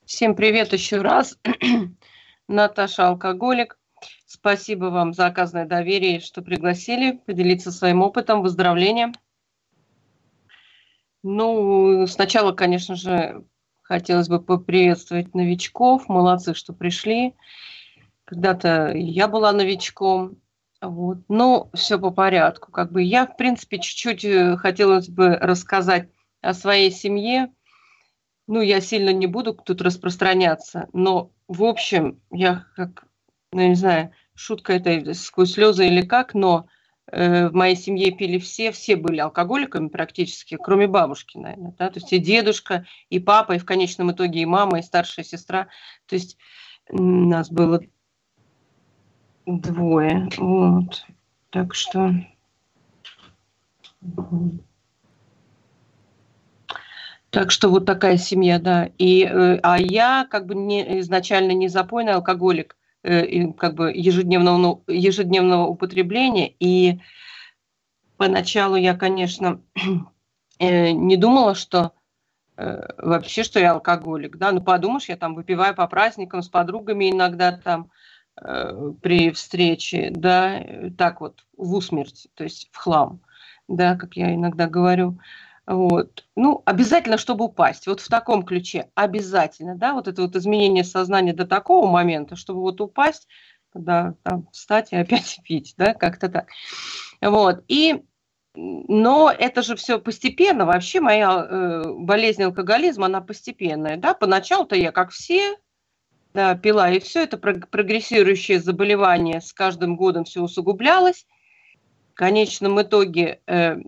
Всем привет еще раз. Наташа Алкоголик. Спасибо вам за оказанное доверие, что пригласили поделиться своим опытом выздоровления. Ну, сначала, конечно же, хотелось бы поприветствовать новичков. Молодцы, что пришли. Когда-то я была новичком. Вот. Но все по порядку. Как бы я, в принципе, чуть-чуть хотелось бы рассказать о своей семье. Ну, я сильно не буду тут распространяться, но, в общем, я как, ну, я не знаю, шутка это сквозь слезы или как, но в моей семье пили все были алкоголиками практически, кроме бабушки, наверное, да, то есть и дедушка, и папа, и в конечном итоге и мама, и старшая сестра, то есть нас было двое, вот, так что... Так что вот такая семья, да. А я как бы изначально не запойный алкоголик, и как бы ежедневного употребления. И поначалу я, конечно, не думала, что вообще, что я алкоголик, да. Ну, подумаешь, я там выпиваю по праздникам с подругами иногда там при встрече, да, так вот, в усмерть, то есть в хлам, да, как я иногда говорю. Вот. Ну, обязательно, чтобы упасть. Вот в таком ключе. Обязательно, да, вот это вот изменение сознания до такого момента, чтобы вот упасть, когда там встать и опять пить, да, как-то так. Вот. Но это же все постепенно. Вообще моя болезнь алкоголизма, она постепенная, да. Поначалу-то я, как все, да, пила, и все это прогрессирующее заболевание с каждым годом все усугублялось. В конечном итоге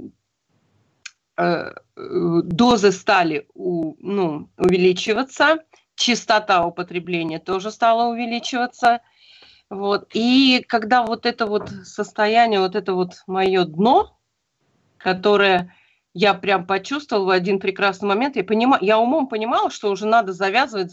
дозы стали увеличиваться, частота употребления тоже стала увеличиваться. Вот. И когда вот это вот состояние, вот это вот мое дно, которое я прям почувствовала в один прекрасный момент, я умом понимала, что уже надо завязывать.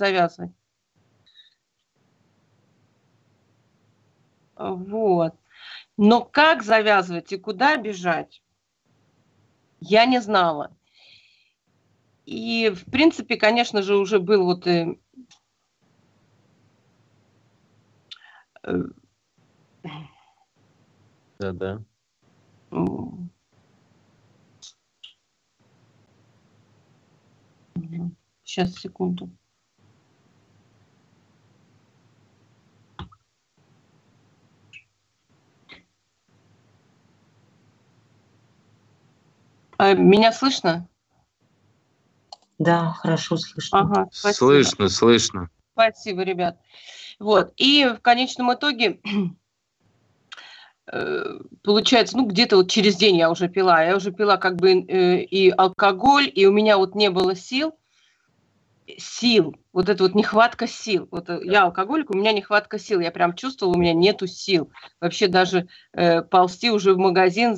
Вот. Но как завязывать и куда бежать, я не знала. И, в принципе, конечно же, уже был вот... Да-да. Сейчас, секунду. Меня слышно? Да, хорошо слышно. Ага, спасибо. Слышно. Спасибо, ребят. Вот. И в конечном итоге, получается, ну, где-то вот через день я уже пила. Я уже пила как бы и алкоголь, и у меня вот не было сил. Вот это вот нехватка сил. Вот я алкоголик, у меня нехватка сил. Я прям чувствовала, у меня нету сил. Вообще даже ползти уже в магазин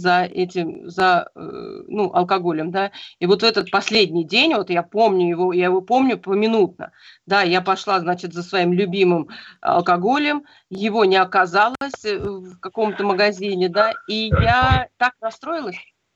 алкоголем, да. И вот этот последний день, вот я его помню поминутно. Да, я пошла, значит, за своим любимым алкоголем, его не оказалось в каком-то магазине, да, и я так расстроилась.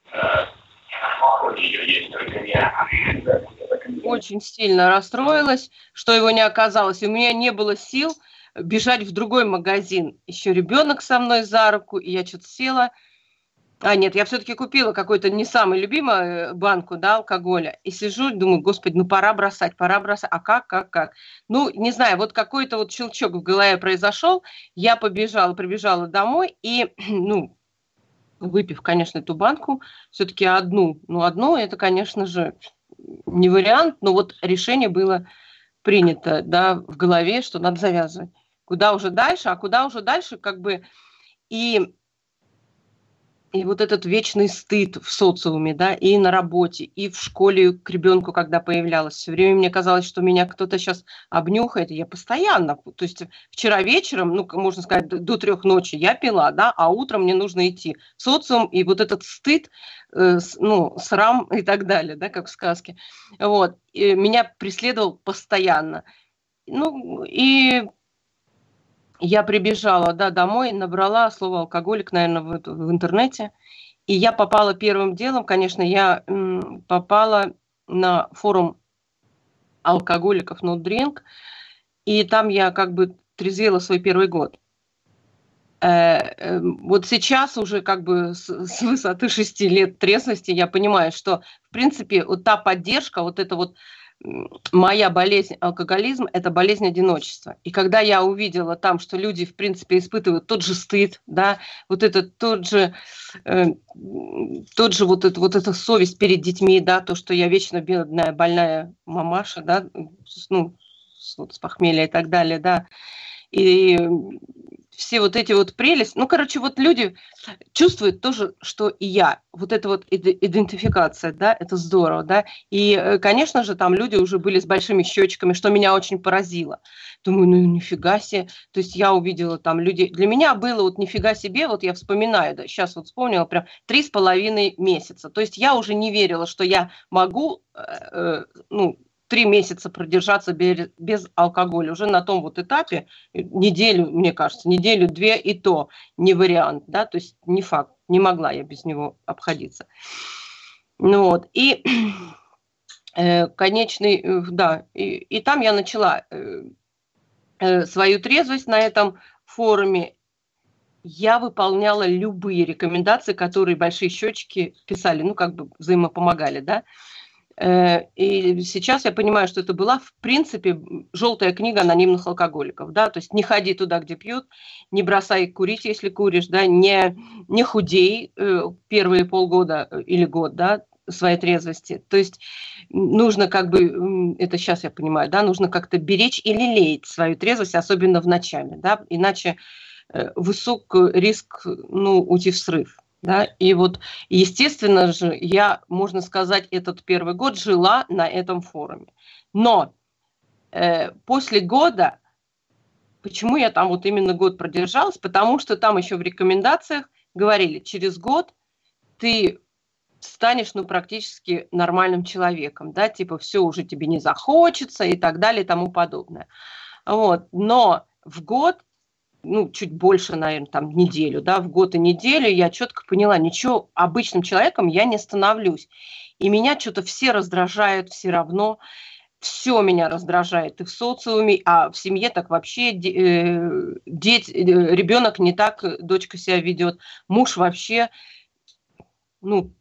Очень сильно расстроилась, что его не оказалось. И у меня не было сил бежать в другой магазин. Еще ребенок со мной за руку, и я что-то села. Нет, я все-таки купила какую-то не самую любимую банку, да, алкоголя. И сижу, думаю, господи, ну пора бросать. А как? Ну, не знаю, вот какой-то вот щелчок в голове произошел. Я прибежала домой и, ну, выпив, конечно, эту банку, все-таки одну это, конечно же, не вариант, но вот решение было принято, да, в голове, что надо завязывать. Куда уже дальше, как бы, и вот этот вечный стыд в социуме, да, и на работе, и в школе к ребенку, когда появлялась. Все время мне казалось, что меня кто-то сейчас обнюхает, и я постоянно, то есть вчера вечером, ну, можно сказать, до 3 ночи я пила, да, а утром мне нужно идти в социум, и вот этот стыд, срам и так далее, да, как в сказке, вот, и меня преследовал постоянно. Ну, и я прибежала, да, домой, набрала слово алкоголик, наверное, в интернете. И я попала первым делом, конечно, я попала на форум алкоголиков No Drink, и там я как бы трезвела свой первый год. Вот сейчас уже как бы с высоты 6 лет трезвости я понимаю, что, в принципе, вот та поддержка, вот это вот моя болезнь, алкоголизм, это болезнь одиночества. И когда я увидела там, что люди, в принципе, испытывают тот же стыд, да, вот это тот же вот эта совесть перед детьми, да, то, что я вечно бедная, больная мамаша, да, ну, с похмелья и так далее, да, и все вот эти вот прелести, ну, короче, вот люди чувствуют тоже, что и я. Вот эта вот идентификация, да, это здорово, да. И, конечно же, там люди уже были с большими щечками, что меня очень поразило. Думаю, ну, нифига себе. То есть я увидела там людей. Для меня было вот нифига себе, вот я вспоминаю, да, сейчас вот вспомнила, прям 3,5 месяца. То есть я уже не верила, что я могу, 3 месяца продержаться без алкоголя. Уже на том вот этапе, неделю, мне кажется, неделю-две и то не вариант, да, то есть не факт, не могла я без него обходиться. Ну вот, и конечный, да, и там я начала свою трезвость на этом форуме. Я выполняла любые рекомендации, которые большие счетчики писали, ну, как бы взаимопомогали, да. И сейчас я понимаю, что это была, в принципе, желтая книга анонимных алкоголиков, да, то есть не ходи туда, где пьют, не бросай курить, если куришь, да, не худей первые полгода или год, да, своей трезвости. То есть нужно как бы, это сейчас я понимаю, да, нужно как-то беречь и лелеять свою трезвость, особенно в ночами, да, иначе высок риск, ну, уйти в срыв. Да, и вот, естественно же, я, можно сказать, этот первый год жила на этом форуме. Но после года, почему я там вот именно год продержалась? Потому что там еще в рекомендациях говорили, через год ты станешь, ну, практически нормальным человеком, да, типа все уже тебе не захочется и так далее и тому подобное. Вот, но в год, ну, чуть больше, наверное, там, неделю, да, в год и неделю я четко поняла, ничего обычным человеком я не становлюсь. И меня что-то все раздражают все равно, все меня раздражает и в социуме, а в семье так вообще ребенок не так, дочка себя ведет, муж вообще, ну,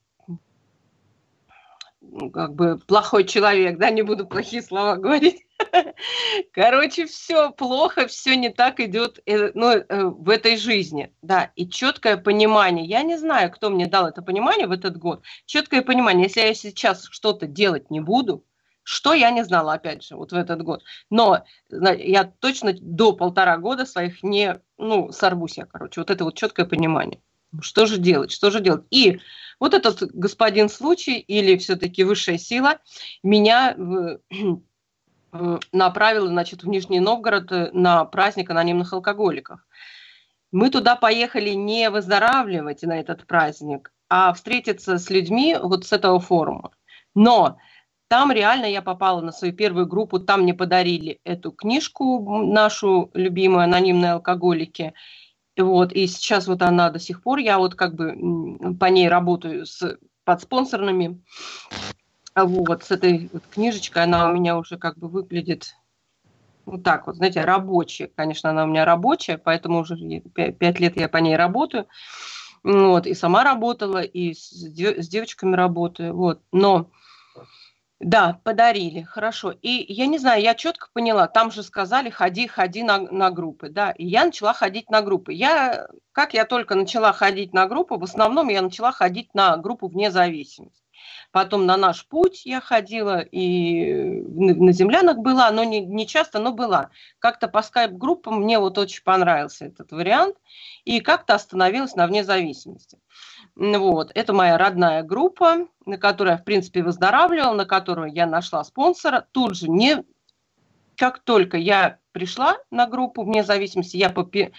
как бы плохой человек, да, не буду плохие слова говорить. Короче, все плохо, все не так идет, в этой жизни, да, и четкое понимание. Я не знаю, кто мне дал это понимание в этот год. Четкое понимание, если я сейчас что-то делать не буду, что я не знала, опять же, вот в этот год. Но я точно до 1,5 года своих не, сорвусь я, короче, вот это вот четкое понимание. Что же делать, что же делать? И вот этот господин случай или все-таки высшая сила меня направила, значит, в Нижний Новгород на праздник анонимных алкоголиков. Мы туда поехали не выздоравливать на этот праздник, а встретиться с людьми вот с этого форума. Но там реально я попала на свою первую группу, там мне подарили эту книжку, нашу любимую «Анонимные алкоголики». Вот, и сейчас вот она до сих пор, я вот как бы по ней работаю с подспонсорными. Вот, с этой вот книжечкой, она у меня уже как бы выглядит вот так вот, знаете, рабочая. Конечно, она у меня рабочая, поэтому уже 5 лет я по ней работаю. Вот, и сама работала, и с девочками работаю. Вот, но да, подарили, хорошо. И я не знаю, я четко поняла, там же сказали, ходи на группы, да, и я начала ходить на группы. Как я только начала ходить на группы, в основном я начала ходить на группу вне зависимости. Потом на «Наш путь» я ходила, и на землянах была, но не часто, но была. Как-то по скайп-группам мне вот очень понравился этот вариант, и как-то остановилась на вне зависимости. Вот. Это моя родная группа, на которой я, в принципе, выздоравливала, на которую я нашла спонсора. Тут же, как только я пришла на группу вне зависимости, я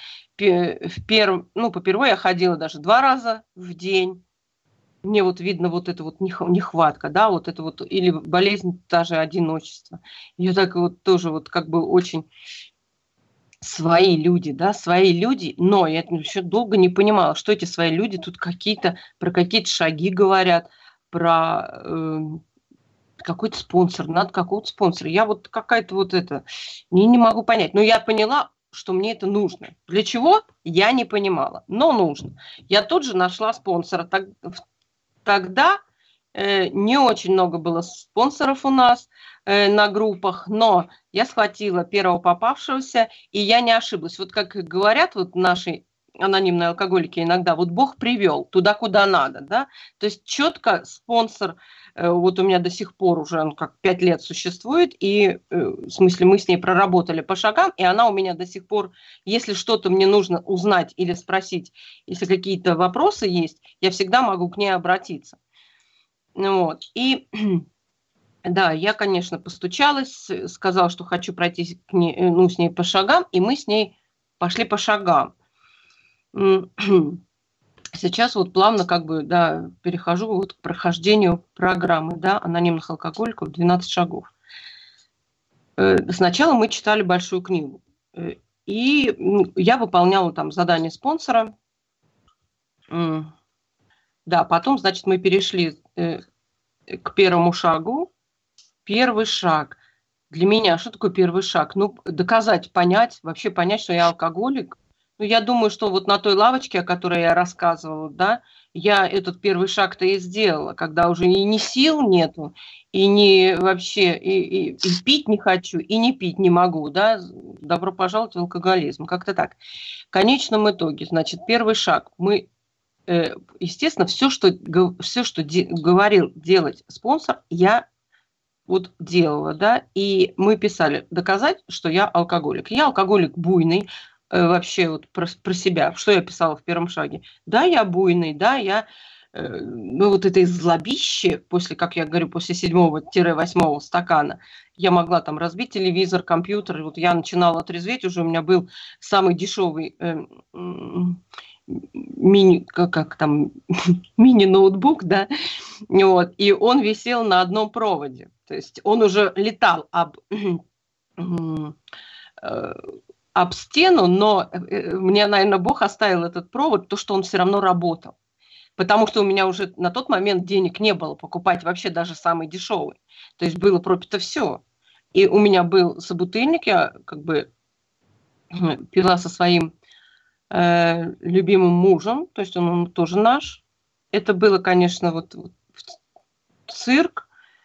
попервые я ходила даже 2 раза в день. Мне вот видно вот это вот нехватка, да, вот это вот, или болезнь, даже одиночество. Я так вот тоже вот как бы очень свои люди, да, свои люди, но я еще долго не понимала, что эти свои люди тут про какие-то шаги говорят, про какой-то спонсор, надо какого-то спонсора. Я вот какая-то вот это, не могу понять. Но я поняла, что мне это нужно. Для чего? Я не понимала, но нужно. Я тут же нашла спонсора. Тогда не очень много было спонсоров у нас на группах, но я схватила первого попавшегося, и я не ошиблась. Вот как говорят вот наши анонимные алкоголики иногда, вот Бог привел туда, куда надо, да, то есть четко спонсор, вот у меня до сих пор уже он как 5 лет существует, и в смысле мы с ней проработали по шагам, и она у меня до сих пор, если что-то мне нужно узнать или спросить, если какие-то вопросы есть, я всегда могу к ней обратиться. Вот. И да, я, конечно, постучалась, сказала, что хочу пройти к ней, ну, с ней по шагам, и мы с ней пошли по шагам. Сейчас вот плавно как бы, да, перехожу вот к прохождению программы, да, анонимных алкоголиков 12 шагов. Сначала мы читали большую книгу, и я выполняла там задание спонсора. Да, потом, значит, мы перешли к первому шагу. Первый шаг. Для меня что такое первый шаг? Ну, доказать, понять, вообще понять, что я алкоголик. Ну, я думаю, что вот на той лавочке, о которой я рассказывала, да, я этот первый шаг-то и сделала, когда уже и ни сил нету, и не вообще, и пить не хочу, и не пить не могу, да, добро пожаловать в алкоголизм, как-то так. В конечном итоге, значит, первый шаг, мы, естественно, все, что говорил делать спонсор, я вот делала, да, и мы писали доказать, что я алкоголик. Я алкоголик буйный, вообще вот про себя, что я писала в первом шаге. Да, я буйный, да, я, ну вот это злобище, после, как я говорю, после 7-8 стакана, я могла там разбить телевизор, компьютер, и вот я начинала трезветь, уже у меня был самый дешевый мини-ноутбук, да, вот, и он висел на одном проводе, то есть он уже летал об стену, но мне, наверное, Бог оставил этот провод, то, что он все равно работал, потому что у меня уже на тот момент денег не было покупать вообще даже самый дешевый, то есть было пропито все, и у меня был собутыльник, я как бы пила со своим любимым мужем, то есть он тоже наш. Это было, конечно, вот цирк,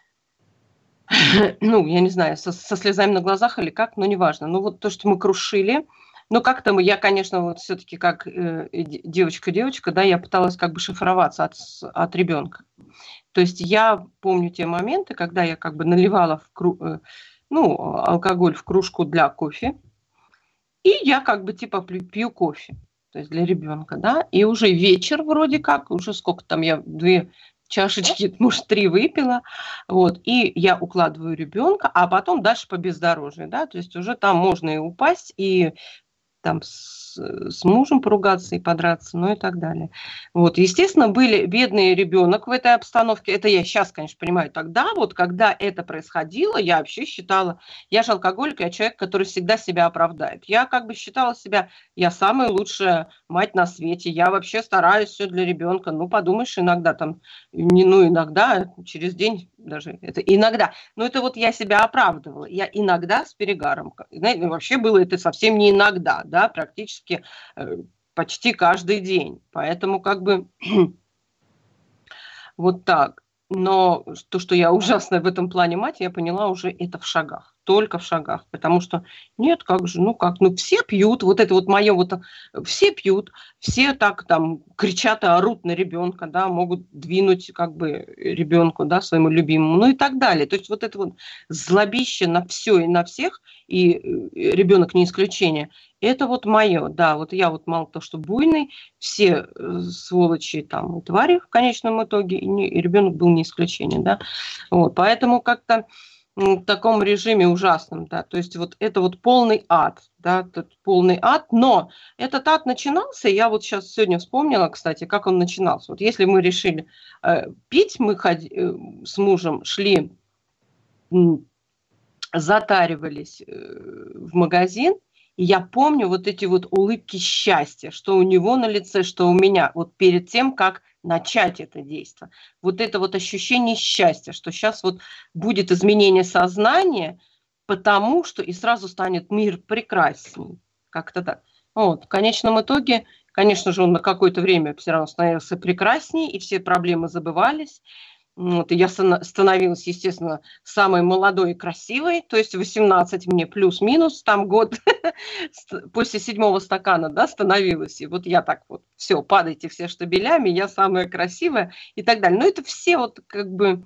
ну, я не знаю, со слезами на глазах или как, но неважно. Ну, вот то, что мы крушили, ну, как-то я, конечно, вот все-таки как девочка, да, я пыталась как бы шифроваться от ребенка. То есть я помню те моменты, когда я как бы наливала алкоголь в кружку для кофе, и я как бы типа пью кофе, то есть для ребенка, да, и уже вечер вроде как, уже сколько там я, 2 чашечки, может, 3 выпила, вот, и я укладываю ребенка, а потом дальше по бездорожью, да, то есть уже там можно и упасть, и там с мужем поругаться и подраться, ну и так далее. Вот, естественно, были бедный ребенок в этой обстановке. Это я сейчас, конечно, понимаю. Тогда вот, когда это происходило, я вообще считала, я же алкоголик, я человек, который всегда себя оправдает. Я как бы считала себя, я самая лучшая мать на свете, я вообще стараюсь все для ребенка. Ну, подумаешь, иногда там, иногда, через день даже, это иногда. Но это вот я себя оправдывала. Я иногда с перегаром. Знаете, вообще было это совсем не иногда, да, практически почти каждый день. Поэтому как бы вот так. Но то, что я ужасная в этом плане мать, я поняла уже это в шагах. Только в шагах. Потому что нет, как же, все пьют. Вот это вот мое, вот все пьют, все так там кричат и орут на ребенка, да, могут двинуть как бы ребенку, да, своему любимому, ну и так далее. То есть вот это вот злобище на все и на всех, и ребенок не исключение, это вот мое, да, вот я вот мало того, что буйный, все сволочи там, твари в конечном итоге, и ребенок был не исключение, да, вот, поэтому как-то в таком режиме ужасном, да, то есть вот это вот полный ад, да, полный ад, но этот ад начинался, я вот сейчас сегодня вспомнила, кстати, как он начинался. Вот если мы решили пить, мы с мужем шли, затаривались в магазин, и я помню вот эти вот улыбки счастья, что у него на лице, что у меня, вот перед тем, как начать это действие. Вот это вот ощущение счастья, что сейчас вот будет изменение сознания, потому что и сразу станет мир прекрасней. Как-то так. Вот. В конечном итоге, конечно же, он на какое-то время все равно становился прекрасней, и все проблемы забывались. Вот, и я становилась, естественно, самой молодой и красивой, то есть 18 мне плюс-минус, там год после 7-го стакана, да, становилась. И вот я так вот, все, падайте все штабелями, я самая красивая и так далее. Но это все вот как бы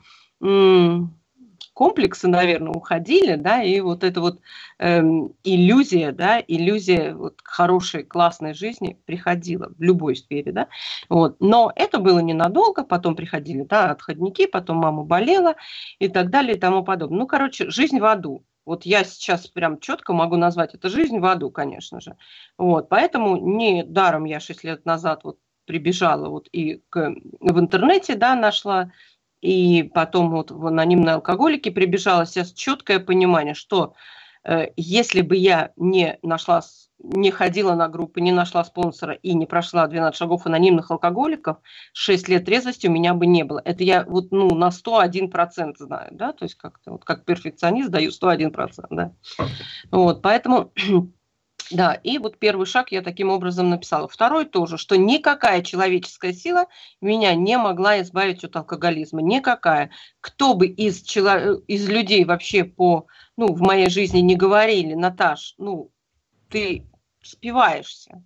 комплексы, наверное, уходили, да, и вот эта вот иллюзия, да, иллюзия вот хорошей, классной жизни приходила в любой сфере, да, вот. Но это было ненадолго, потом приходили, да, отходники, потом мама болела и так далее и тому подобное. Ну, короче, жизнь в аду. Вот я сейчас прям четко могу назвать это жизнь в аду, конечно же. Вот, поэтому не даром я 6 лет назад вот прибежала вот и в интернете, да, нашла, и потом вот в анонимные алкоголики прибежала. Сейчас четкое понимание, что если бы я не ходила на группы, не нашла спонсора и не прошла 12 шагов анонимных алкоголиков, 6 лет трезвости у меня бы не было. Это я вот, ну, на 101% знаю, да, то есть как-то вот как перфекционист даю 101%, да. Вот, поэтому... Да, и вот первый шаг я таким образом написала. Второй тоже, что никакая человеческая сила меня не могла избавить от алкоголизма. Никакая. Кто бы из людей вообще в моей жизни не говорили: Наташ, ты спиваешься.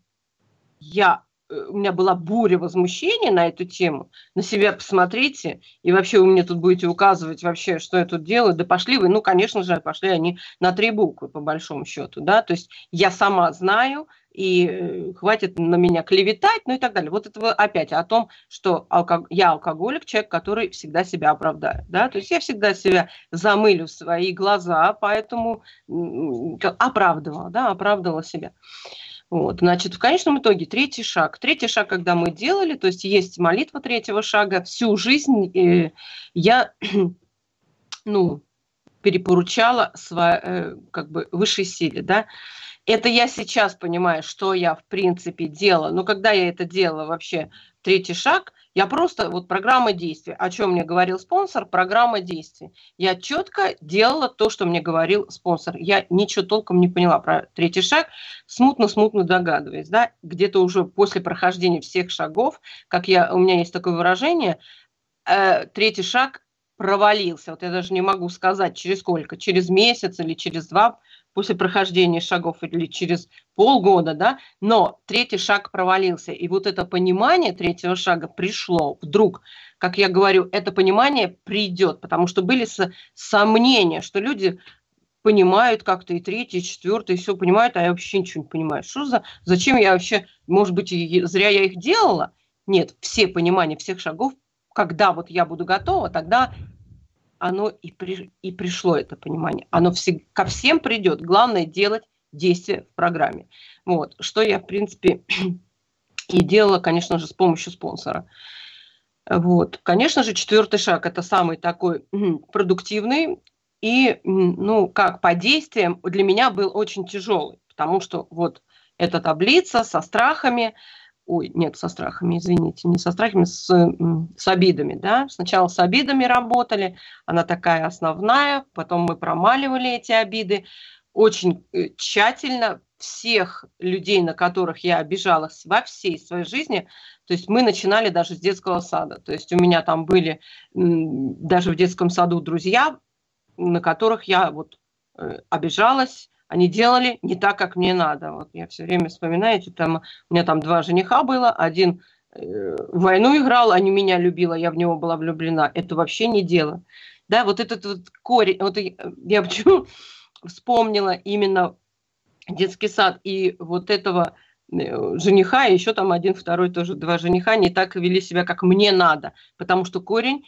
У меня была буря возмущения на эту тему. На себя посмотрите, и вообще вы мне тут будете указывать вообще, что я тут делаю. Да пошли вы, конечно же, пошли они на 3 буквы, по большому счету, да, то есть я сама знаю, и хватит на меня клеветать, и так далее. Вот это опять о том, что я алкоголик, человек, который всегда себя оправдает, да, то есть я всегда себя замылю в свои глаза, поэтому оправдывала себя. Вот, значит, в конечном итоге третий шаг, когда мы делали, то есть есть молитва третьего шага, всю жизнь я, перепоручала высшей силе, да. Это я сейчас понимаю, что я в принципе делала, но когда я это делала вообще, третий шаг, я просто, вот программа действий, о чем мне говорил спонсор, программа действий. Я четко делала то, что мне говорил спонсор. Я ничего толком не поняла про третий шаг, смутно догадываясь, да, где-то уже после прохождения всех шагов, у меня есть такое выражение, третий шаг провалился. Вот я даже не могу сказать, через сколько, через месяц или через 2 после прохождения шагов или через полгода, да, но третий шаг провалился. И вот это понимание третьего шага пришло вдруг. Как я говорю, это понимание придет, потому что были сомнения, что люди понимают как-то и третий, и четвертый, и все понимают, а я вообще ничего не понимаю. Зачем я вообще, может быть, зря я их делала? Нет, все понимания всех шагов, когда вот я буду готова, тогда оно и пришло, это понимание. Оно ко всем придет. Главное делать действия в программе. Вот. Что я, в принципе, и делала, конечно же, с помощью спонсора. Вот. Конечно же, 4-й шаг – это самый такой продуктивный. И, как по действиям, для меня был очень тяжелый. Потому что вот эта таблица со страхами, со страхами, извините, не со страхами, с обидами, да. Сначала с обидами работали, она такая основная, потом мы промаливали эти обиды очень тщательно. Всех людей, на которых я обижалась во всей своей жизни, то есть мы начинали даже с детского сада. То есть у меня там были даже в детском саду друзья, на которых я вот обижалась, они делали не так, как мне надо. Вот я все время вспоминаю, у меня там 2 жениха было, один в войну играл, а не меня любил, а я в него была влюблена. Это вообще не дело. Да, вот этот вот корень, вот я почему вспомнила именно детский сад и вот этого жениха, и еще там 1, 2 тоже 2 жениха не так вели себя, как мне надо, потому что корень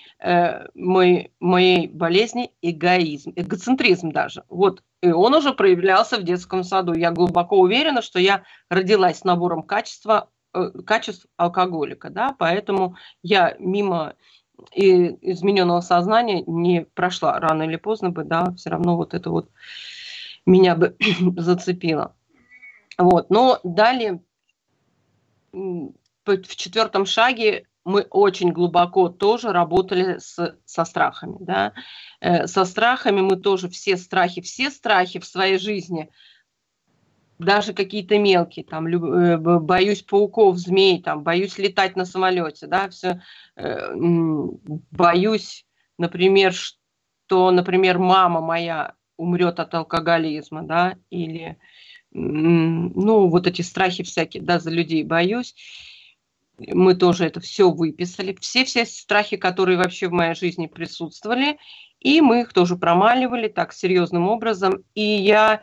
моей болезни – эгоизм, эгоцентризм даже. Вот, и он уже проявлялся в детском саду. Я глубоко уверена, что я родилась с набором качеств алкоголика, да, поэтому я мимо измененного сознания не прошла. Рано или поздно бы, да, все равно вот это вот меня бы зацепило. Вот. Но далее в 4-м шаге мы очень глубоко тоже работали со страхами, да. Со страхами мы тоже все страхи в своей жизни, даже какие-то мелкие, там, боюсь пауков, змей, там, боюсь летать на самолете, да, все, боюсь, например, что, например, мама моя умрет от алкоголизма, да, или, ну, вот эти страхи всякие, да, за людей боюсь. Мы тоже это все выписали, все страхи, которые вообще в моей жизни присутствовали, и мы их тоже промаливали так серьезным образом, и я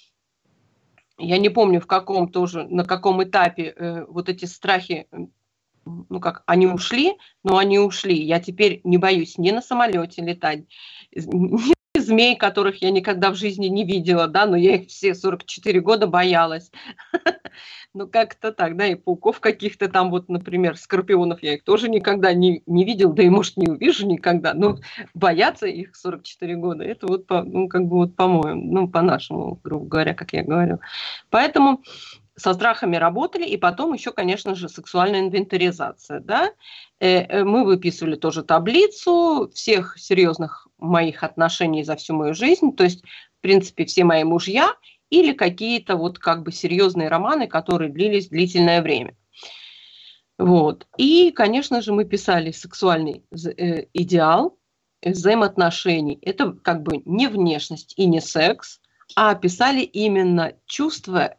не помню, на каком этапе вот эти страхи, ну как, они ушли, но они ушли. Я теперь не боюсь ни на самолете летать, ни змей, которых я никогда в жизни не видела, да, но я их все 44 года боялась. Ну, как-то так, да, и пауков каких-то там, вот, например, скорпионов я их тоже никогда не видел, да и, может, не увижу никогда. Ну, бояться их 44 года, это вот, ну, как бы вот по-моему, ну, по-нашему, грубо говоря, как я говорю. Поэтому со страхами работали, и потом еще, конечно же, сексуальная инвентаризация, да. Мы выписывали тоже таблицу всех серьезных моих отношений за всю мою жизнь, то есть, в принципе, все мои мужья или какие-то вот как бы серьезные романы, которые длились длительное время. Вот. И, конечно же, мы писали сексуальный идеал взаимоотношений. Это как бы не внешность и не секс, а описали именно чувства,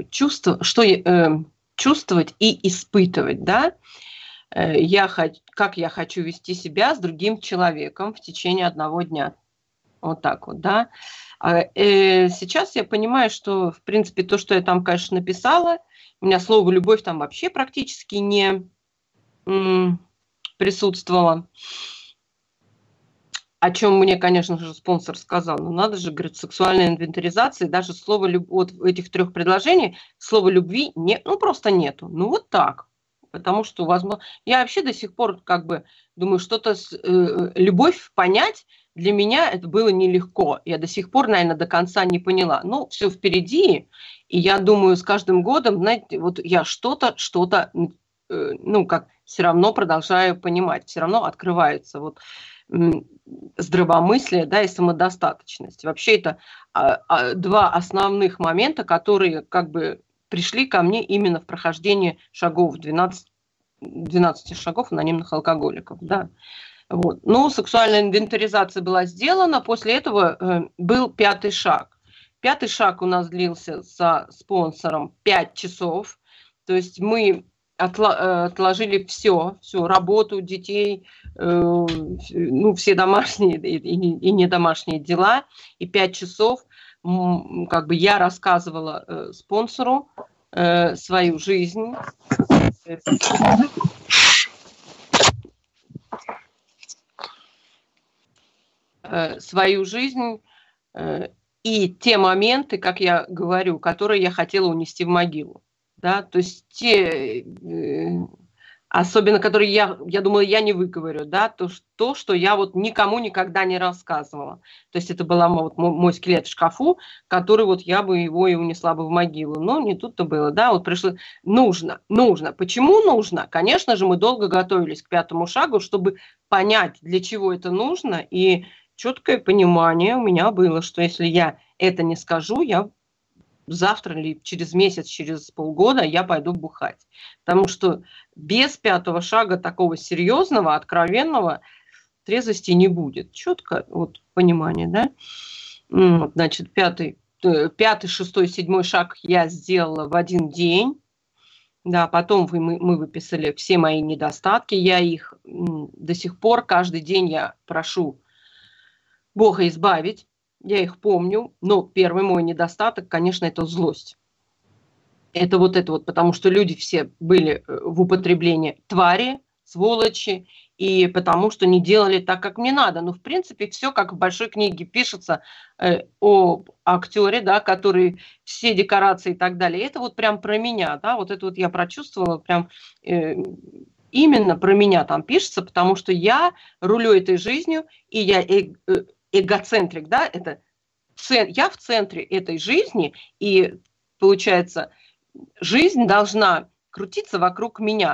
чувствовать и испытывать, да, как я хочу вести себя с другим человеком в течение одного дня. Вот так вот, да. Сейчас я понимаю, что, в принципе, то, что я там, конечно, написала, у меня слово «любовь» там вообще практически не присутствовало. О чем мне, конечно же, спонсор сказал. Ну, надо же, говорит, сексуальная инвентаризация, даже слово вот в этих 3 предложениях слова любви просто нету. Ну, вот так. Потому что, возможно, я вообще до сих пор как бы думаю, что-то любовь понять для меня это было нелегко. Я до сих пор, наверное, до конца не поняла. Ну, все впереди, и я думаю, с каждым годом, знаете, вот я что-то, ну, как все равно продолжаю понимать, все равно открывается вот здравомыслие, да, и самодостаточность. Вообще это 2 основных момента, которые как бы пришли ко мне именно в прохождении шагов, 12 шагов анонимных алкоголиков, да. Вот. Ну, сексуальная инвентаризация была сделана, после этого был 5-й шаг. 5-й шаг у нас длился со спонсором 5 часов, то есть мы отложили всю работу детей, ну, все домашние и недомашние дела, и 5 часов как бы я рассказывала спонсору свою жизнь. Свою жизнь и те моменты, как я говорю, которые я хотела унести в могилу. Да? То есть те, особенно которые я думала, я не выговорю, да? То, что я вот никому никогда не рассказывала. То есть это был мой скелет в шкафу, который вот я бы его и унесла бы в могилу. Но не тут-то было. Да? Вот пришло. Нужно. Почему нужно? Конечно же, мы долго готовились к 5-му шагу, чтобы понять, для чего это нужно, и четкое понимание у меня было, что если я это не скажу, я завтра или через месяц, через полгода я пойду бухать. Потому что без 5-го шага такого серьезного, откровенного трезвости не будет. Четко вот понимание, да? Значит, 5-й, 6-й, 7-й шаг я сделала в один день. Да, потом мы выписали все мои недостатки. Я их до сих пор каждый день я прошу Бога избавить, я их помню, но первый мой недостаток, конечно, это злость. Это вот, потому что люди все были в употреблении твари, сволочи, и потому что не делали так, как мне надо. Ну, в принципе, все как в большой книге пишется о актере, да, который все декорации и так далее. Это вот прям про меня, да, вот это вот я прочувствовала прям... именно про меня там пишется, потому что я рулю этой жизнью, и я эгоцентрик, да, я в центре этой жизни, и получается, жизнь должна крутиться вокруг меня.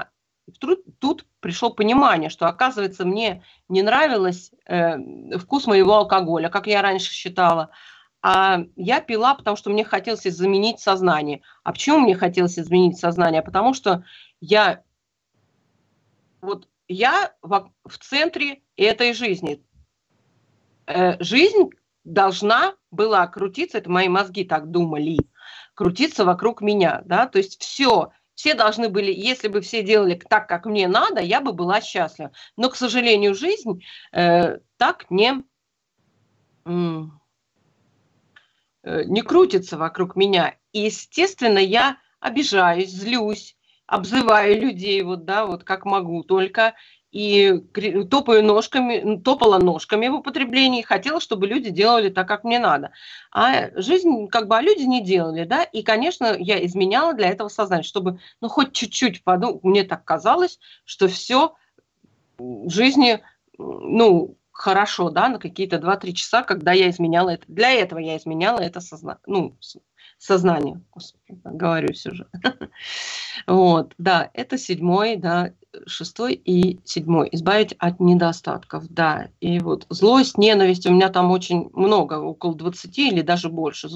Тут пришло понимание, что, оказывается, мне не нравилось вкус моего алкоголя, как я раньше считала. А я пила, потому что мне хотелось изменить сознание. А почему мне хотелось изменить сознание? Потому что я в центре этой жизни. Жизнь должна была крутиться, это мои мозги так думали, крутиться вокруг меня, да, то есть все должны были, если бы все делали так, как мне надо, я бы была счастлива. Но, к сожалению, жизнь так не крутится вокруг меня. И, естественно, я обижаюсь, злюсь, обзываю людей, вот, да, вот как могу только, и топала ножками в употреблении, хотела, чтобы люди делали так, как мне надо. А жизнь, как бы, а люди не делали, да, и, конечно, я изменяла для этого сознание, чтобы, ну, хоть чуть-чуть мне так казалось, что все в жизни, ну, хорошо, да, на какие-то 2-3 часа, когда я изменяла это. Для этого я изменяла это сознание. Господи, говорюсь уже. Вот, да, это 7, да, 6 и 7. Избавить от недостатков, да. И вот злость, ненависть, у меня там очень много, около 20 или даже больше.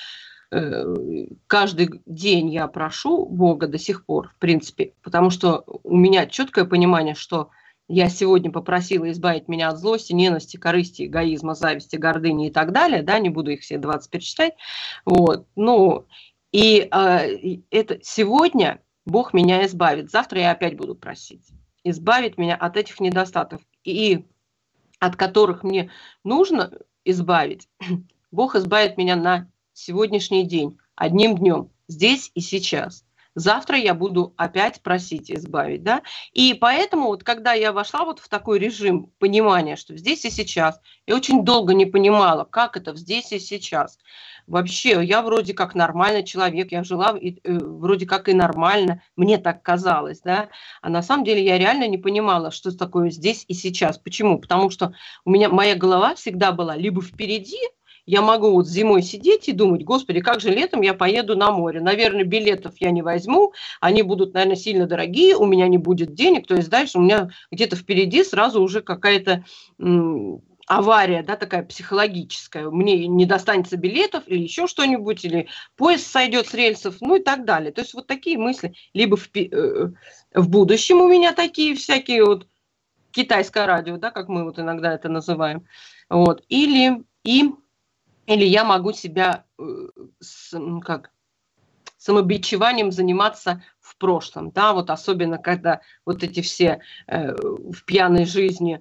Каждый день я прошу Бога до сих пор, в принципе, потому что у меня четкое понимание, что я сегодня попросила избавить меня от злости, ненависти, корысти, эгоизма, зависти, гордыни и так далее, да, не буду их все 20 перечислять, вот, ну, и это сегодня Бог меня избавит, завтра я опять буду просить, избавить меня от этих недостатков, и от которых мне нужно избавить, Бог избавит меня на сегодняшний день, одним днем, здесь и сейчас. Завтра я буду опять просить избавить, да. И поэтому вот когда я вошла вот в такой режим понимания, что здесь и сейчас, я очень долго не понимала, как это здесь и сейчас. Вообще, я вроде как нормальный человек, я жила вроде как и нормально, мне так казалось, да. А на самом деле я реально не понимала, что такое здесь и сейчас. Почему? Потому что у меня моя голова всегда была либо впереди, я могу вот зимой сидеть и думать, господи, как же летом я поеду на море. Наверное, билетов я не возьму, они будут, наверное, сильно дорогие, у меня не будет денег. То есть дальше у меня где-то впереди сразу уже какая-то авария, да, такая психологическая. Мне не достанется билетов или еще что-нибудь, или поезд сойдет с рельсов, ну и так далее. То есть вот такие мысли. Либо в будущем у меня такие всякие вот китайское радио, да, как мы вот иногда это называем. Вот. Или я могу себя самобичеванием заниматься в прошлом, да, вот особенно когда вот эти все в пьяной жизни,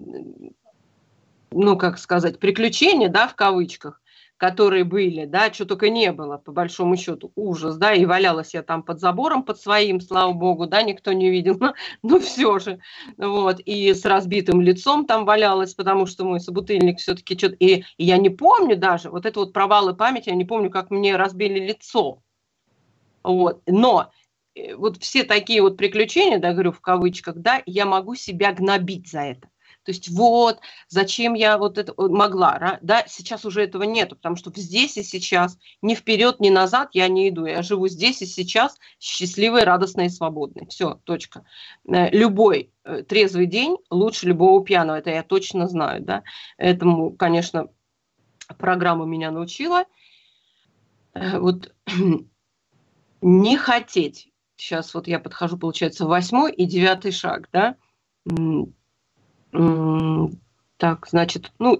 ну, как сказать, приключения, да, в кавычках, которые были, да, что только не было, по большому счету, ужас, да, и валялась я там под забором, под своим, слава богу, да, никто не видел, но все же, вот, и с разбитым лицом там валялась, потому что мой собутыльник все-таки что-то, и я не помню даже, вот это вот провалы памяти, я не помню, как мне разбили лицо, вот, но вот все такие вот приключения, да, говорю, в кавычках, да, я могу себя гнобить за это. То есть вот, зачем я вот это могла, да, сейчас уже этого нету, потому что здесь и сейчас, ни вперед, ни назад я не иду, я живу здесь и сейчас, счастливой, радостной и свободной. Все, точка. Любой трезвый день лучше любого пьяного, это я точно знаю, да. Этому, конечно, программа меня научила. Вот не хотеть. Сейчас вот я подхожу, получается, 8 и 9 шаг, да. Так, значит, ну,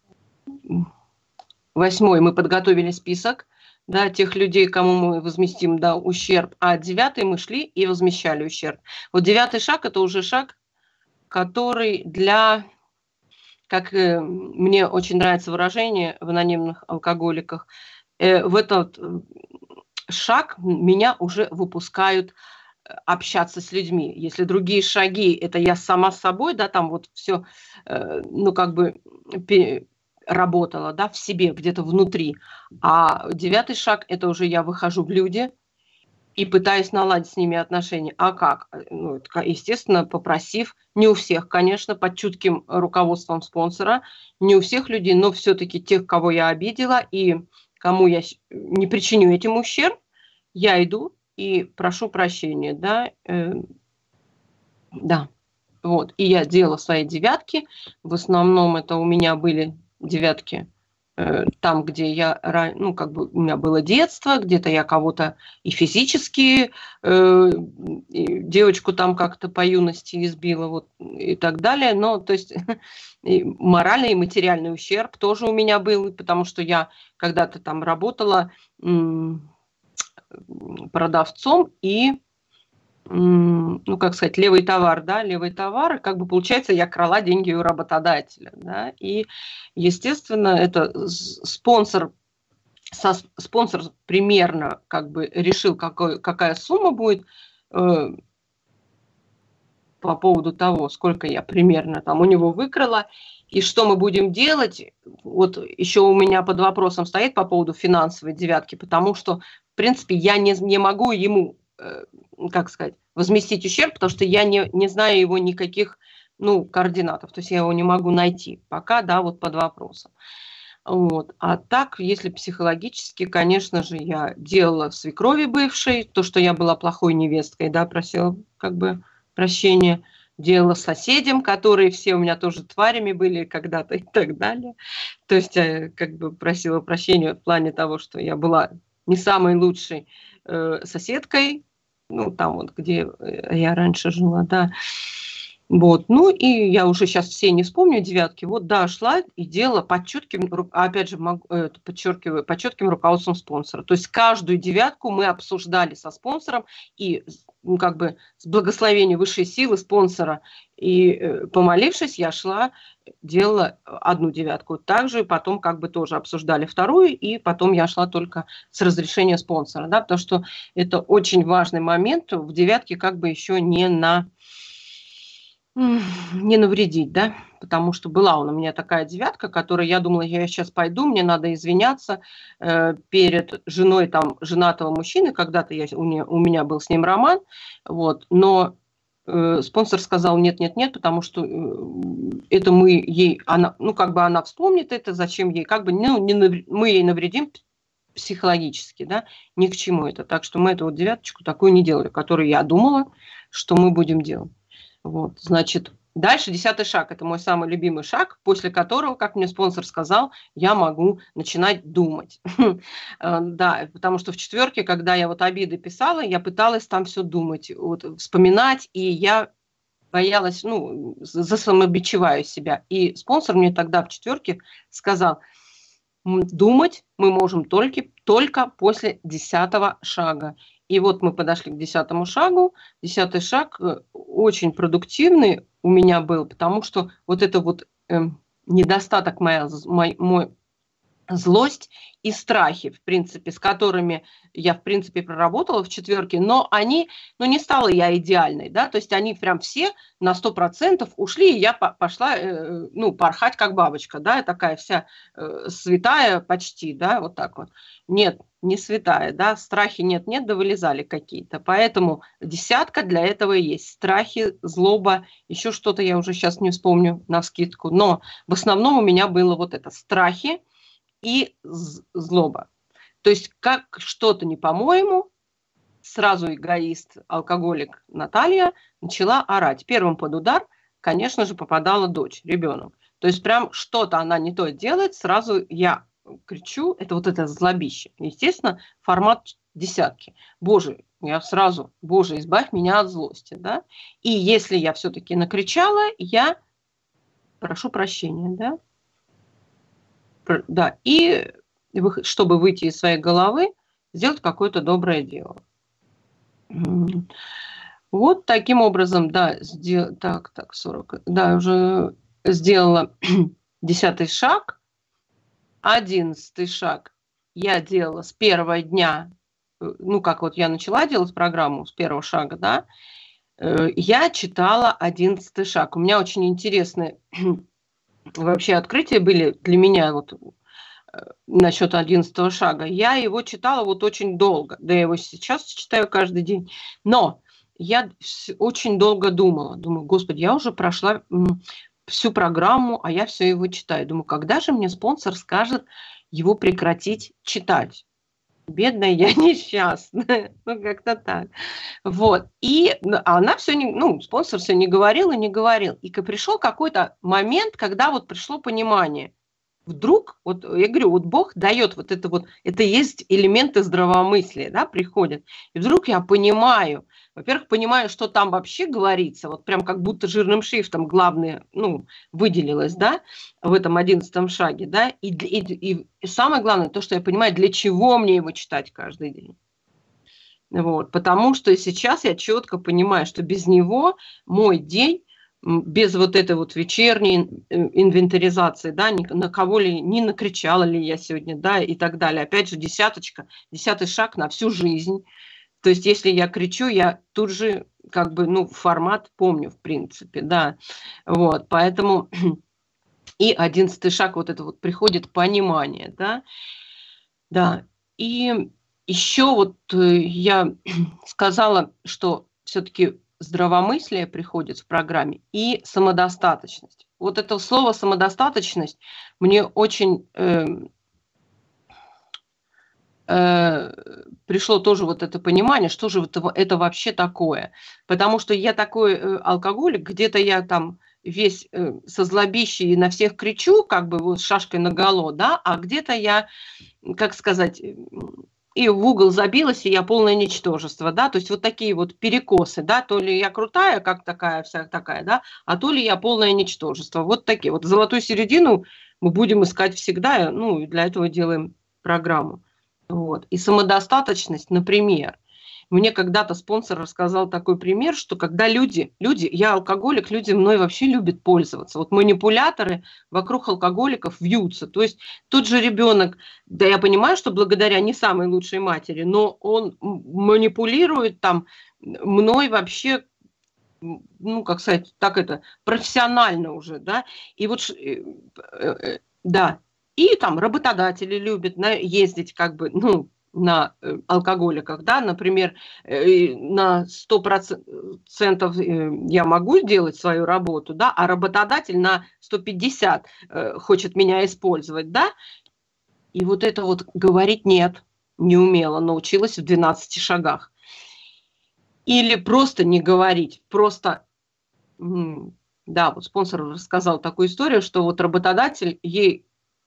8 мы подготовили список, да, тех людей, кому мы возместим, да, ущерб, а 9 мы шли и возмещали ущерб. Вот 9 шаг – это уже шаг, который для, как мне очень нравится выражение в анонимных алкоголиках, в этот шаг меня уже выпускают общаться с людьми. Если другие шаги, это я сама с собой, да, там вот все, ну, как бы работала, да, в себе, где-то внутри. А 9 шаг, это уже я выхожу в люди и пытаюсь наладить с ними отношения. А как? Ну, естественно, попросив, не у всех, конечно, под чутким руководством спонсора, не у всех людей, но все-таки тех, кого я обидела и кому я не причиню этим ущерб, я иду и прошу прощения, да, Да, вот. И я делала свои девятки. В основном это у меня были девятки там, где я, ну, как бы у меня было детство, где-то я кого-то и физически, и девочку там как-то по юности избила, вот, и так далее. Но, то есть, и моральный и материальный ущерб тоже у меня был, потому что я когда-то там работала продавцом и ну, как сказать, левый товар, да, левый товар, как бы получается, я крала деньги у работодателя, да, и, естественно, это спонсор примерно как бы решил, какая сумма будет по поводу того, сколько я примерно там у него выкрала, и что мы будем делать. Вот еще у меня под вопросом стоит по поводу финансовой девятки, потому что, в принципе, я не могу ему, как сказать, возместить ущерб, потому что я не знаю его никаких, ну, координатов, то есть я его не могу найти пока, да, вот под вопросом. Вот. А так, если психологически, конечно же, я делала свекрови бывшей, то, что я была плохой невесткой, да, просила как бы прощения, делала соседям, которые все у меня тоже тварями были когда-то и так далее. То есть как бы просила прощения в плане того, что я была не самой лучшей соседкой, ну, там вот, где я раньше жила, да. Вот, ну и я уже сейчас все не вспомню девятки. Вот, да, шла и делала под чутким, опять же, подчеркиваю, под чутким руководством спонсора. То есть каждую девятку мы обсуждали со спонсором и, ну, как бы с благословения высшей силы спонсора. И помолившись, я шла, делала одну девятку. Также потом как бы тоже обсуждали вторую, и потом я шла только с разрешения спонсора, да, потому что это очень важный момент в девятке, как бы еще не навредить, да, потому что была у меня такая девятка, которая, я думала, я сейчас пойду, мне надо извиняться перед женой там женатого мужчины, когда-то у меня был с ним роман, вот, но спонсор сказал нет, потому что это мы ей, она, ну, как бы она вспомнит это, зачем ей, как бы, ну, мы ей навредим психологически, да, ни к чему это, так что мы эту вот девяточку такую не делали, которую я думала, что мы будем делать. Вот, значит, дальше 10-й шаг. Это мой самый любимый шаг, после которого, как мне спонсор сказал, я могу начинать думать. Да, потому что в четверке, когда я вот обиды писала, я пыталась там все думать, вот, вспоминать, и я боялась, ну, засамобичеваю себя. И спонсор мне тогда в четверке сказал, думать мы можем только после 10-го шага. И вот мы подошли к 10-му шагу. 10-й шаг очень продуктивный у меня был, потому что вот это вот недостаток мой злость и страхи, в принципе, с которыми я, в принципе, проработала в четверке, но они, ну, не стала я идеальной, да, то есть они прям все на 100% ушли, и я пошла, ну, порхать как бабочка, да, я такая вся святая почти, да, вот так вот. Нет, не святая, да, страхи нет-нет, да вылезали какие-то, поэтому 10-ка для этого и есть. Страхи, злоба, еще что-то я уже сейчас не вспомню навскидку, но в основном у меня было вот это страхи, и злоба. То есть как что-то не по-моему, сразу эгоист, алкоголик Наталья начала орать. Первым под удар, конечно же, попадала дочь, ребенок. То есть прям что-то она не то делает, сразу я кричу, это вот это злобище. Естественно, формат 10-ки. Боже, я сразу, Боже, избавь меня от злости, да. И если я все-таки накричала, я прошу прощения, да. Да, и чтобы выйти из своей головы, сделать какое-то доброе дело. Вот таким образом, да, 40, да, уже сделала 10-й шаг, 11-й шаг я делала с первого дня, ну, как вот я начала делать программу с первого шага, да, я читала 11-й шаг. У меня очень интересные вообще открытия были для меня вот насчет 11-го шага. Я его читала вот очень долго. Да, я его сейчас читаю каждый день. Но я очень долго думала. Думаю, Господи, я уже прошла всю программу, а я все его читаю. Думаю, когда же мне спонсор скажет его прекратить читать? Бедная я несчастная. Ну, как-то так. Вот. И она все не, ну, спонсор все не говорил и не говорил. И пришел какой-то момент, когда вот пришло понимание. Вдруг, вот я говорю, вот Бог дает вот, это есть элементы здравомыслия, да, приходят. И вдруг я понимаю, во-первых, понимаю, что там вообще говорится, вот прям как будто жирным шрифтом главное, ну, выделилось, да, в этом 11 шаге, да, и самое главное, то, что я понимаю, для чего мне его читать каждый день. Вот, потому что сейчас я четко понимаю, что без него мой день, без вот этой вот вечерней инвентаризации, да, ни на кого ли, не накричала ли я сегодня, да, и так далее. Опять же, 10 шаг на всю жизнь. То есть, если я кричу, я тут же, как бы, ну, формат помню, в принципе, да. Вот, поэтому и 11 шаг, вот это вот приходит понимание, да. Да, и еще вот я сказала, что все-таки здравомыслие приходит в программе и самодостаточность. Вот это слово самодостаточность мне очень пришло тоже вот это понимание, что же это вообще такое. Потому что я такой алкоголик, где-то я там весь со злобищей и на всех кричу, как бы вот шашкой наголо, да, а где-то я, как сказать, и в угол забилась, и я полное ничтожество, да, то есть вот такие вот перекосы, да, то ли я крутая, как такая, вся такая, да, а то ли я полное ничтожество. Вот такие вот. Золотую середину мы будем искать всегда, ну, и для этого делаем программу. Вот. И самодостаточность, например, мне когда-то спонсор рассказал такой пример, что когда люди, я алкоголик, люди мной вообще любят пользоваться. Вот манипуляторы вокруг алкоголиков вьются. То есть тот же ребенок, да я понимаю, что благодаря не самой лучшей матери, но он манипулирует там мной вообще, ну, как сказать, так это, профессионально уже, да. И вот, да, и там работодатели любят ездить как бы, ну, на алкоголиках, да, например, на 100% я могу сделать свою работу, да, а работодатель на 150 хочет меня использовать, да, и вот это вот говорить нет, не умела, научилась в 12 шагах. Или просто не говорить, просто, да, вот спонсор рассказал такую историю, что вот работодатель ей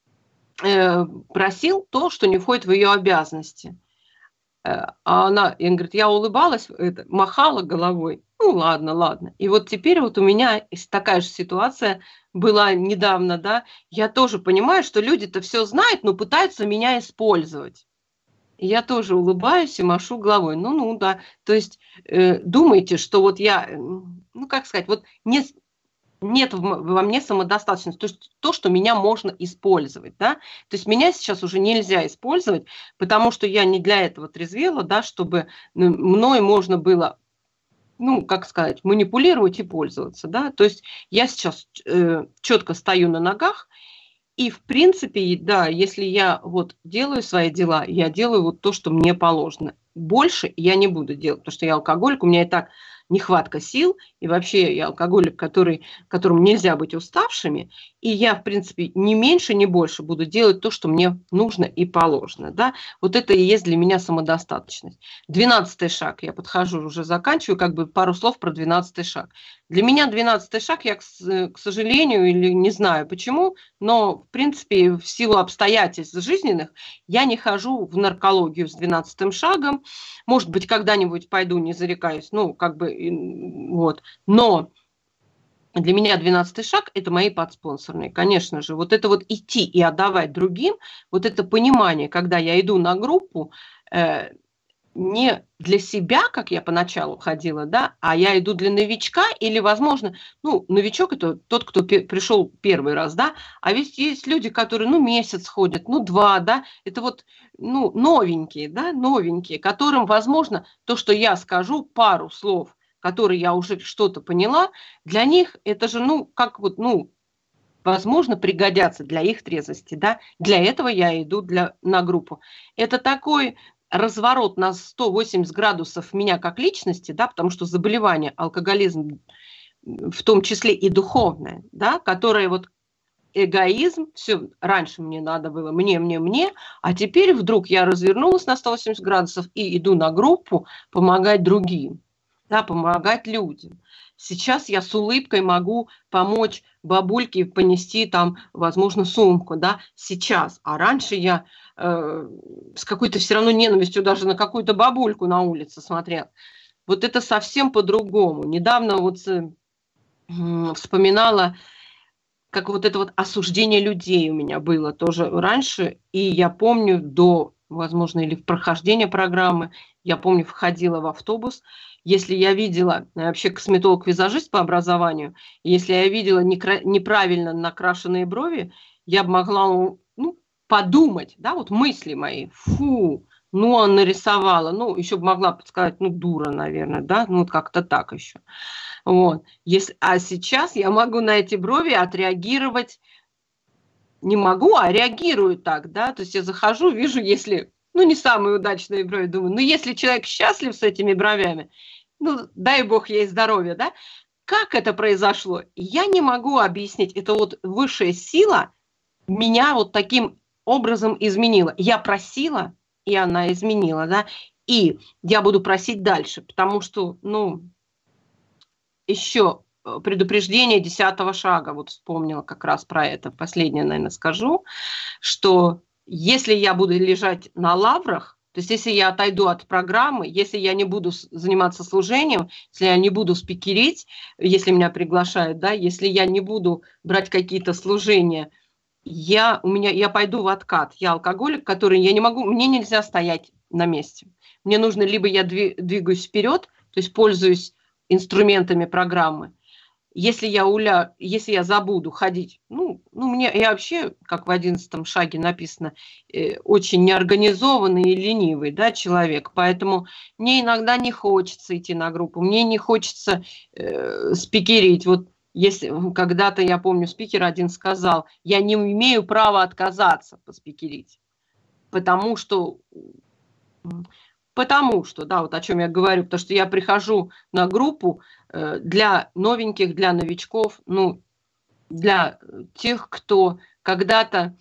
просил то, что не входит в ее обязанности. А она, я, говорит, я улыбалась, махала головой, ну ладно, ладно. И вот теперь вот у меня такая же ситуация была недавно, да, я тоже понимаю, что люди-то все знают, но пытаются меня использовать. И я тоже улыбаюсь и машу головой. Ну, да. То есть думаете, что вот я, ну, как сказать, вот нет во мне самодостаточности, то есть то, что меня можно использовать, да, то есть меня сейчас уже нельзя использовать, потому что я не для этого трезвела, да, чтобы мной можно было, ну, как сказать, манипулировать и пользоваться, да, то есть я сейчас четко стою на ногах, и, в принципе, да, если я вот делаю свои дела, я делаю вот то, что мне положено. Больше я не буду делать, потому что я алкоголик, у меня и так нехватка сил, и вообще я алкоголик, которому нельзя быть уставшими, и я, в принципе, не меньше, не больше буду делать то, что мне нужно и положено. Да? Вот это и есть для меня самодостаточность. 12 шаг, я подхожу, уже заканчиваю, как бы пару слов про 12 шаг. Для меня 12 шаг, я, к сожалению, или не знаю почему, но, в принципе, в силу обстоятельств жизненных, я не хожу в наркологию с 12 шагом. Может быть, когда-нибудь пойду, не зарекаюсь, ну, как бы, вот. Но для меня 12 шаг – это мои подспонсорные. Конечно же, вот это вот идти и отдавать другим, вот это понимание, когда я иду на группу, не для себя, как я поначалу ходила, да, а я иду для новичка или, возможно, ну, новичок – это тот, кто пришел первый раз, да, а ведь есть люди, которые, ну, месяц ходят, ну, 2, да, это вот, ну, новенькие, да, новенькие, которым, возможно, то, что я скажу, пару слов, которые я уже что-то поняла, для них это же, ну, как вот, ну, возможно, пригодятся для их трезвости, да, для этого я иду на группу. Это такой разворот на 180 градусов меня как личности, да, потому что заболевание, алкоголизм, в том числе и духовное, да, которое вот эгоизм, все, раньше мне надо было мне, а теперь вдруг я развернулась на 180 градусов и иду на группу помогать другим, да, помогать людям. Сейчас я с улыбкой могу помочь бабульке понести там, возможно, сумку, да, сейчас. А раньше я с какой-то все равно ненавистью даже на какую-то бабульку на улице смотрела. Вот это совсем по-другому. Недавно вот вспоминала, как вот это вот осуждение людей у меня было тоже раньше. И я помню до, возможно, или в прохождение программы, я помню, входила в автобус, если я видела, я вообще косметолог-визажист по образованию, если я видела неправильно накрашенные брови, я бы могла, ну, подумать, да, вот мысли мои, фу, ну, он нарисовала, ну, еще бы могла подсказать, ну, дура, наверное, да, ну, вот как-то так еще. Вот. А сейчас я могу на эти брови отреагировать, не могу, а реагирую так, да, то есть я захожу, вижу, если, ну, не самые удачные брови, думаю, ну, если человек счастлив с этими бровями, ну, дай бог ей здоровья, да, как это произошло, я не могу объяснить, это вот высшая сила меня вот таким образом изменила. Я просила, и она изменила, да, и я буду просить дальше, потому что, ну, еще предупреждение 10-го шага, вот вспомнила как раз про это, последнее, наверное, скажу, что если я буду лежать на лаврах, то есть если я отойду от программы, если я не буду заниматься служением, если я не буду спикерить, если меня приглашают, да, если я не буду брать какие-то служения, я пойду в откат. Я алкоголик, который я не могу, мне нельзя стоять на месте. Мне нужно либо я двигаюсь вперед, то есть пользуюсь инструментами программы. Если я забуду ходить, я вообще, как в 11-м шаге написано, очень неорганизованный и ленивый, да, человек, поэтому мне иногда не хочется идти на группу, мне не хочется спикерить. Вот если когда-то, я помню, спикер один сказал, я не имею права отказаться поспикерить, потому что, да, вот о чем я говорю, потому что я прихожу на группу для новеньких, для новичков, ну, для тех, кто когда-то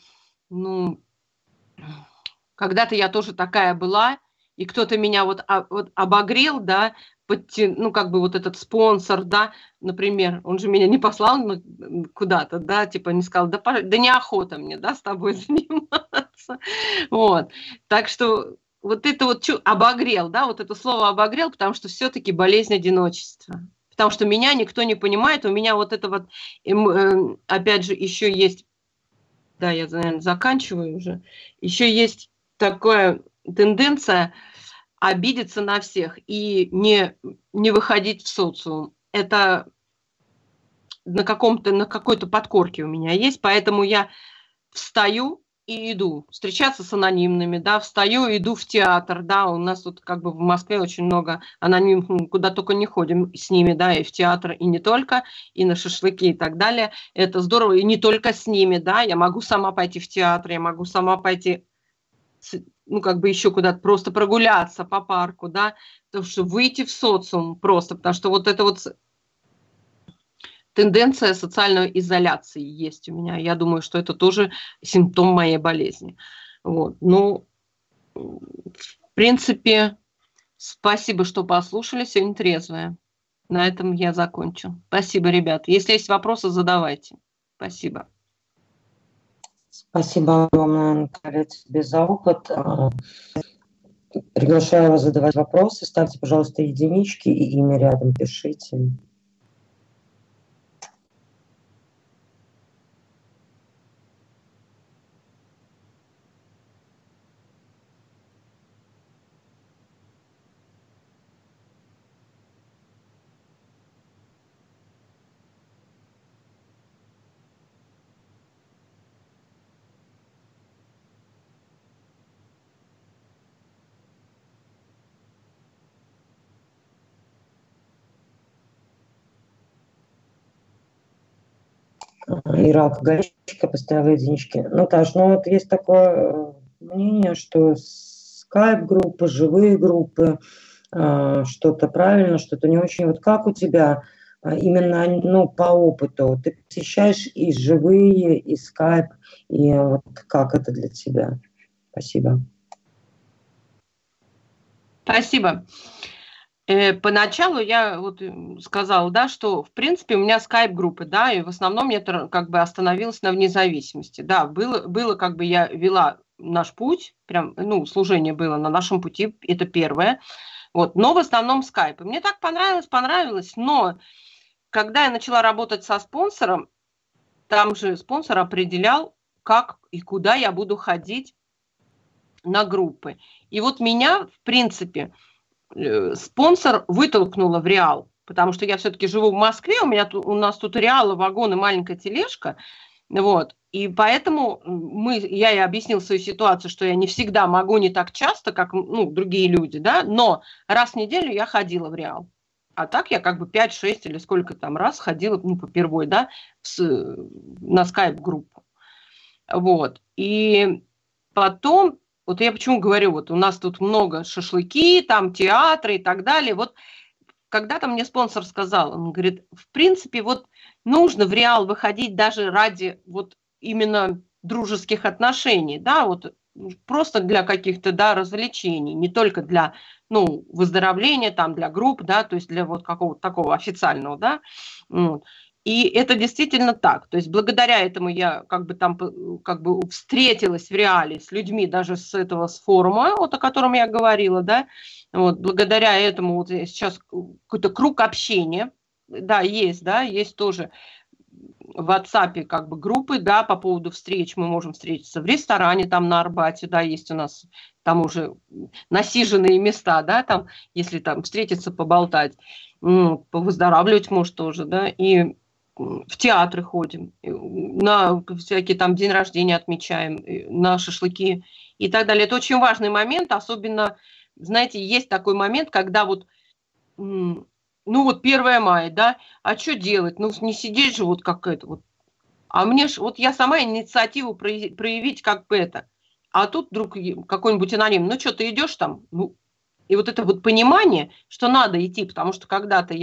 я тоже такая была, и кто-то меня вот обогрел, да, как бы вот этот спонсор, да, например, он же меня не послал куда-то, да, типа не сказал, да неохота мне, да, с тобой заниматься, вот, так что вот это вот обогрел, да, вот это слово обогрел, потому что все-таки болезнь одиночества, потому что меня никто не понимает, у меня вот это вот, опять же, еще есть, да, я, наверное, заканчиваю уже, еще есть такая тенденция обидеться на всех и не выходить в социум. Это на какой-то подкорке у меня есть, поэтому я встаю и иду встречаться с анонимными, да, встаю, иду в театр, да, у нас тут как бы в Москве очень много анонимных, куда только не ходим с ними, да, и в театр, и не только, и на шашлыки и так далее, это здорово, и не только с ними, да, я могу сама пойти в театр, я могу сама пойти, как бы еще куда-то просто прогуляться по парку, да, потому что выйти в социум просто, потому что вот это вот тенденция социальной изоляции есть у меня. Я думаю, что это тоже симптом моей болезни. Вот. Ну, в принципе, спасибо, что послушали. Сегодня трезвая. На этом я закончу. Спасибо, ребят. Если есть вопросы, задавайте. Спасибо. Спасибо огромное, Наталья, тебе за опыт. Приглашаю вас задавать вопросы. Ставьте, пожалуйста, единички и имя рядом пишите. Ира Алкоголичка поставила единички. Наташ, ну вот есть такое мнение, что скайп-группы, живые группы, что-то правильно, что-то не очень. Вот как у тебя? именно, ну, по опыту. Ты посещаешь и живые, и скайп, и вот как это для тебя? Спасибо. Спасибо. Поначалу я вот сказала, да, что в принципе у меня скайп-группы, да, и в основном я как бы остановилась на внезависимости. Да, было как бы я вела наш путь, прям, ну, служение было на нашем пути, это первое. Вот, но в основном скайп. И мне так понравилось, но когда я начала работать со спонсором, там же спонсор определял, как и куда я буду ходить на группы. И вот меня, в принципе, спонсор вытолкнула в Реал, потому что я все-таки живу в Москве, у нас тут Реал, вагон и маленькая тележка, вот, и поэтому я ей объяснила свою ситуацию, что я не всегда могу, не так часто, как, ну, другие люди, да, но раз в неделю я ходила в Реал. А так я как бы 5-6 или сколько там раз ходила, ну, попервой, да, на скайп-группу. Вот. И потом, вот я почему говорю, вот у нас тут много шашлыки, там театры и так далее. Вот когда-то мне спонсор сказал, он говорит, в принципе, вот нужно в Реал выходить даже ради вот именно дружеских отношений, да, вот просто для каких-то, да, развлечений, не только для, ну, выздоровления, там, для групп, да, то есть для вот какого-то такого официального, да, вот. И это действительно так. То есть благодаря этому я как бы там как бы встретилась в Реале с людьми, даже с этого с форума, вот о котором я говорила, да. Вот, благодаря этому вот сейчас какой-то круг общения, да, есть тоже в WhatsApp как бы группы, да, по поводу встреч. Мы можем встретиться в ресторане там на Арбате, да, есть у нас там уже насиженные места, да, там, если там встретиться, поболтать, повыздоравливать, может, тоже, да, и в театры ходим, на всякие там день рождения отмечаем, на шашлыки и так далее. Это очень важный момент, особенно, знаете, есть такой момент, когда вот, ну вот 1 мая, да, а что делать? Ну не сидеть же вот как это вот. А мне ж, вот я сама инициативу проявить как бы это. А тут вдруг какой-нибудь аноним, ну что, ты идешь там? Ну, и вот это вот понимание, что надо идти, потому что когда-то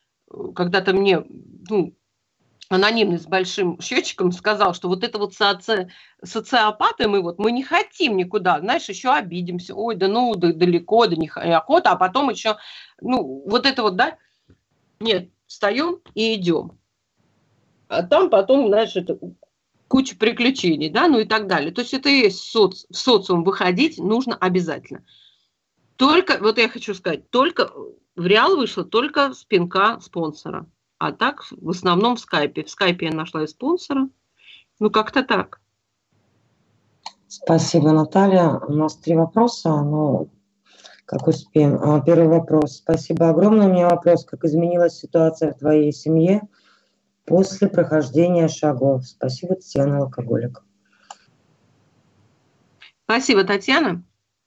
мне, ну, анонимный с большим счетчиком сказал, что вот это вот социопаты мы не хотим никуда, знаешь, еще обидимся, ой, да ну, да, далеко, да неохота, а потом еще, ну, вот это вот, да, нет, встаем и идем. А там потом, знаешь, это куча приключений, да, ну и так далее. То есть это и есть в социум выходить нужно обязательно. Только, вот я хочу сказать, только в Реал вышло только с пинка спонсора. А так, в основном в скайпе. В скайпе я нашла и спонсора. Ну, как-то так. Спасибо, Наталья. У нас 3 вопроса, но как успеем. Первый вопрос. Спасибо огромное. У меня вопрос. Как изменилась ситуация в твоей семье после прохождения шагов? Спасибо, Татьяна, алкоголик. Спасибо, Татьяна.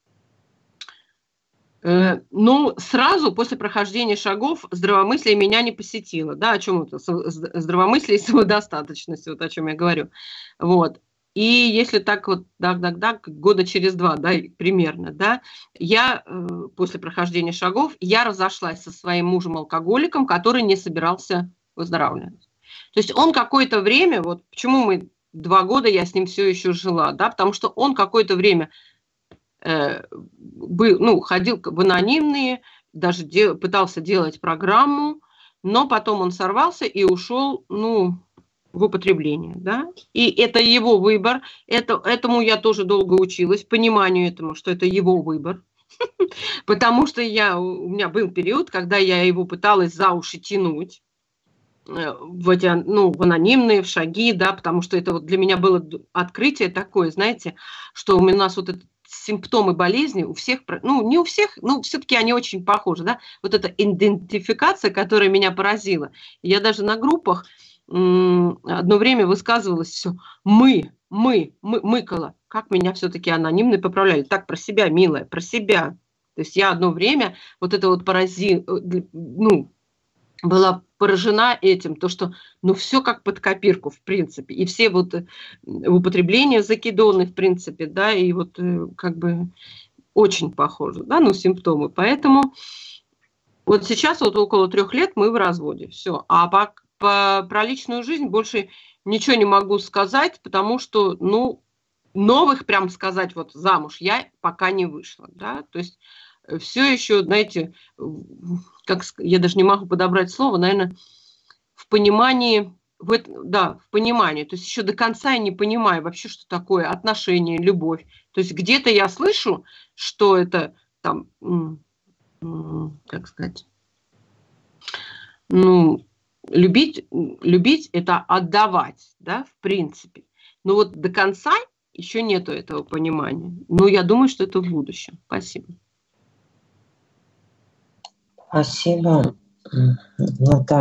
Ну, сразу после прохождения шагов здравомыслие меня не посетило. Да, о чем это? Здравомыслие и самодостаточность, вот о чем я говорю. Вот. И если так вот, да, года через 2, да, примерно, да, я после прохождения шагов, я разошлась со своим мужем-алкоголиком, который не собирался выздоравливать. То есть он какое-то время, вот почему 2 года я с ним все еще жила, да, потому что он какое-то время ходил в анонимные, даже пытался делать программу, но потом он сорвался и ушел, в употребление, да. И это его выбор, этому я тоже долго училась, пониманию этому, что это его выбор, потому что у меня был период, когда я его пыталась за уши тянуть в эти, в анонимные, в шаги, да, потому что это вот для меня было открытие такое, знаете, что у нас вот этот симптомы болезни у всех, не у всех, но все-таки они очень похожи, да, вот эта идентификация, которая меня поразила. Я даже на группах одно время высказывалась все, мыкала, как меня все-таки анонимные поправляли, так про себя, милая, про себя. То есть я одно время вот это вот была поражена этим, то, что, все как под копирку, в принципе, и все вот употребления закидоны, в принципе, да, и вот как бы очень похожи, да, симптомы. Поэтому Вот сейчас вот около 3 лет мы в разводе, все. А про личную жизнь больше ничего не могу сказать, потому что, ну, новых, прям сказать, вот замуж я пока не вышла, да, то есть все еще, знаете, как я даже не могу подобрать слово, наверное, в понимании, в понимании, то есть еще до конца я не понимаю вообще, что такое отношения, любовь, то есть где-то я слышу, что это там, как сказать, ну, любить это отдавать, да, в принципе, но вот до конца еще нету этого понимания. Но я думаю, что это в будущем. Спасибо. Спасибо, Наталья.